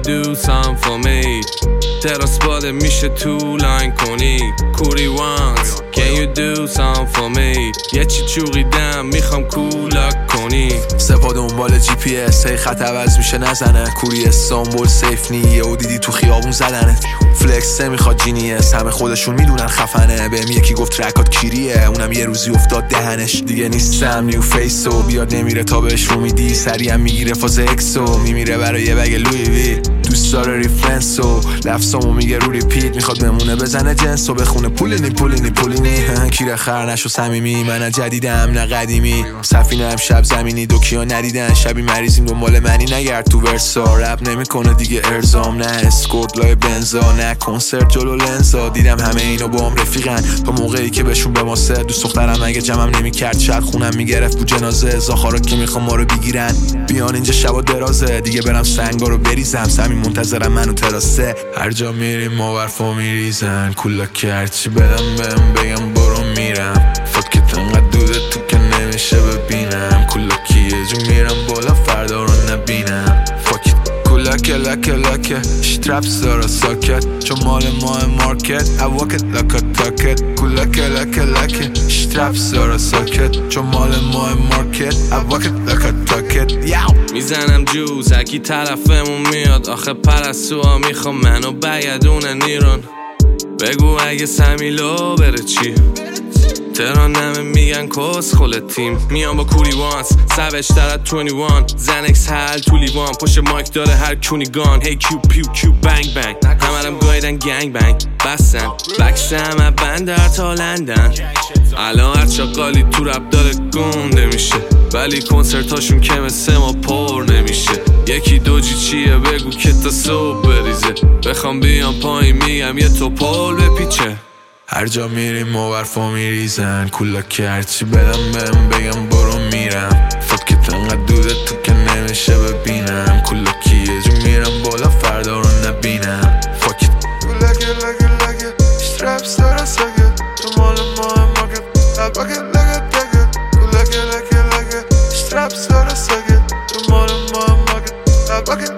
do something for me تراس باده میشه تو لاین کنی کوری وانس Can you do something for me یه چی چوقیدم میخوام کولاک کنی سپا دنبال جی پی اس هی خط عوض میشه نزنه کوری استانبول سیف نیه و دیدی تو خیابون زدنت فلکس میخواد جینیس همه خودشون میدونن خفنه بهم یکی گفت ترکات کیریه اونم یه روزی افتاد دهنش دیگه نیستم نیو فیسو بیاد نمیره تا بهش رو میدی سریعم میگیره فاز اکسو میمیره برای یه بگ لوی وی دوست داره ریفرنسو لفظامو میگه رو ریپیت میخواد بمونه بزنه جنسو بخونه پولینی کیره خر نشو صمیمی من جدیدم نه قدیمی سفینه هم شب زمینی دوکیا ندیدن شبی مریضیم دنبال منی نگرد تو ورسا رپ نمیکنه دیگه ارزام نه اسکورت لای بنزا نه کنسرت جلو لنزا دیدم همه اینو با هم رفیقن تا موقعی که بهشون بماسه دوست دخترم اگه جمعم نمیکرد شاید خونم میگرفت تو جنازه زاخارا که میخوام ما رو بگیرن بیان اینجا شبا درازه دیگه برم سنگا رو بریزم سمی منتظرم منو تراسه هر جا میریم ما برفا میریزن کولا که هرچی بدم بهم بگم برو میرم فاکت انقدر دوده تو که نمیشه ببینم کولا که یه جو میرم بالا فردا رو نبینم فاکت کولا که لکه شترپس دارا ساکت چون مال ماه مارکت اواکت لکا تاکت کولا که لکه شترپس دارا ساکت چون مال ماه مارکت اواکت لکا تاکت میزنم جوز اکی طرفمون میاد آخه پرستوها میخوام منو بگدونه نیرون بگو اگه سمیلو بره چی تهران نمه میگن کس خل تیم میان با کوری وانس سوش ترد 21 زنکس حل تو لیوان پشت مایک داره هر کونی گان هی کیو پیو کیو بنگ بنگ همرم گایدن گنگ بنگ بستن بکسم بندر تا لندن الان هر چاقالی تو رب داره گنده میشه ولی کنسرتاشون که مثل ما پر نمیشه یکی دوجی چیه بگو که تا صبح بریزه بخوام بیام پایین میگم یه توپول بپیچه هر جا میریم ما برفا میریزن کولا که هرچی بدم بهم بگم برو میرم فاکت انقدر دوده تو که نمیشه ببینم کولا که یه جو میرم بالا فردا رو نبینم فاکت کولا که لگه شترپس داره ساگت تو مال ماه مارکت الباکت لگه تاگت کولا که لگه شترپس داره ساگت تو مال ماه مارکت الباکت